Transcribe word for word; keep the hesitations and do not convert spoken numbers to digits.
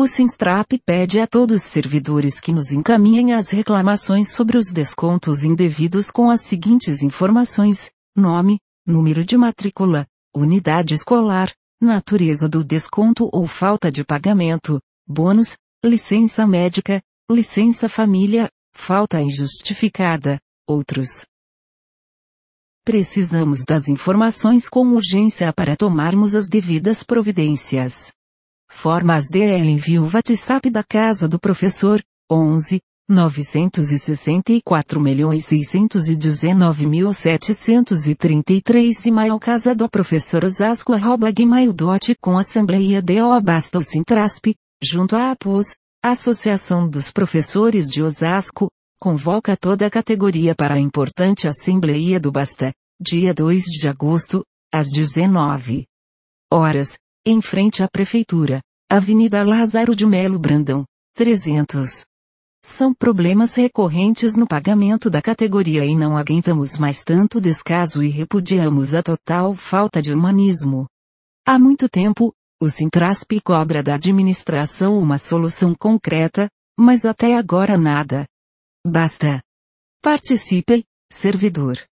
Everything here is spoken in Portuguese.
O Sinstrap pede a todos os servidores que nos encaminhem as reclamações sobre os descontos indevidos com as seguintes informações: nome, número de matrícula, unidade escolar, natureza do desconto ou falta de pagamento, bônus, licença médica, licença família, falta injustificada, outros. Precisamos das informações com urgência para tomarmos as devidas providências. Formas D L envio WhatsApp da casa do professor, onze, novecentos e sessenta e quatro milhões seiscentos e dezenove mil setecentos e trinta e três e-mail casa do professor osasco arroba gmail ponto com assembleia D O basta o Sintrasp, junto à A P O S, Associação dos Professores de Osasco, convoca toda a categoria para a importante Assembleia do Basta, dia dois de agosto, às dezenove horas, em frente à Prefeitura, Avenida Lázaro de Melo Brandão, trezentos. São problemas recorrentes no pagamento da categoria e não aguentamos mais tanto descaso e repudiamos a total falta de humanismo. Há muito tempo, o Sintrasp cobra da administração uma solução concreta, mas até agora nada. Basta. Participe, servidor.